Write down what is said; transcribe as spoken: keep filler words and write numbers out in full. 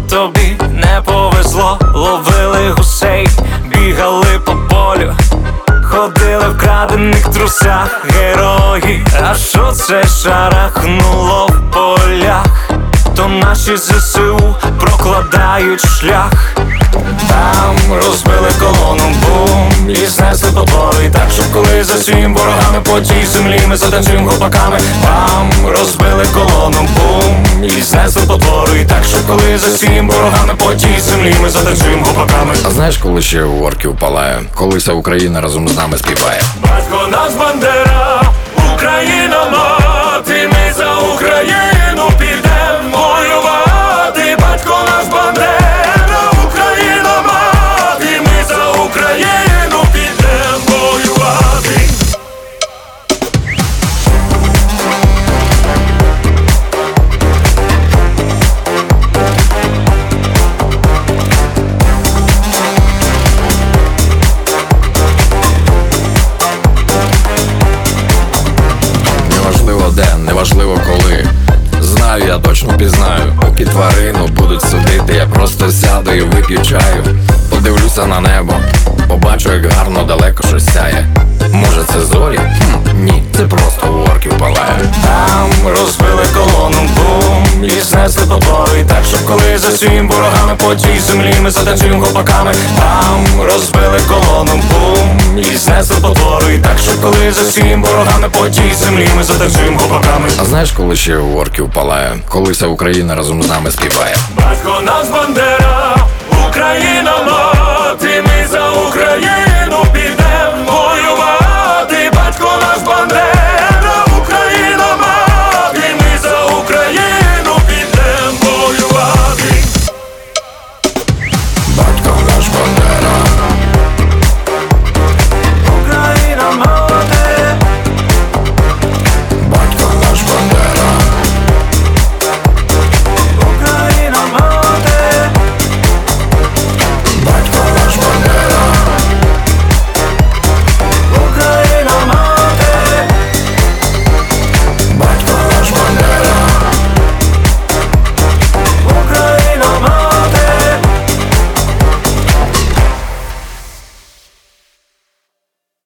тобі не повезло. Ловили гусей, бігали по полю, ходили в крадених трусах герої. А що це шарахнуло в полях? То наші ЗСУ прокладають шлях. Там розбили колону, бум, і знесли потвори. Так, щоб коли за всім ворогами по тій землі ми затанцюємо гопаками. Там розбили колону, бум, і знесли потвори. Так, щоб коли за всім ворогами по тій землі ми затанцюємо гопаками. А знаєш, коли ще у орків палає, коли вся Україна разом з нами співає? Батько наш Бандера, Україна мати, ми за Україну підем воювати. Батько наш Бандера, Україна мати, ми за Україну підем воювати. Неважливо де, неважливо коли, знаю, я точно пізнаю. Поки тварину будуть судити, я просто сяду і вип'ю чаю. Подивлюся на небо, побачу, як гарно далеко щось сяє. Може це зорі? Хм, ні, це просто у орків палає. Там розбили колону, бум, і знесли потвори. Так, щоб коли за всім ворогами по тій землі ми затанцюємо гопаками. Там розбили колону, бум, і знесли потвори. Так, щоб коли за всім ворогами по тій землі ми затанцюємо гопаками. А знаєш, коли ще у орків палає, коли вся Україна разом з нами співає? Батько наш Бандера, Україна мати, ми за Україну.